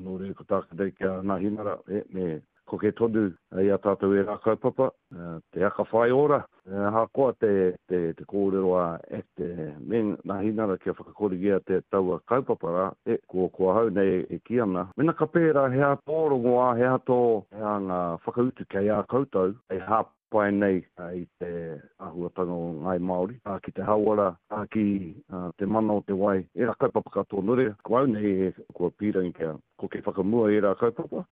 Anō re ko tākatei kia ngā hinara, me ko ke tonu ia tātou e rā kaupapa, te aka whai ora, hakoa te kōreroa te me ngā hinara kia whakakorigia te taua kaupapa rā, kua hau nei e ki ana. Mena ka pērā hea tōrongoa, hea ngā whakautu kei a koutou, pai nei i te ahuatanga o ngai Māori, ki te hauara, ki te mana o te wai, e rā kaupapa katoa nore, ko au nei kua pīrangi kia, ko ke whakamua e rā kaupapa.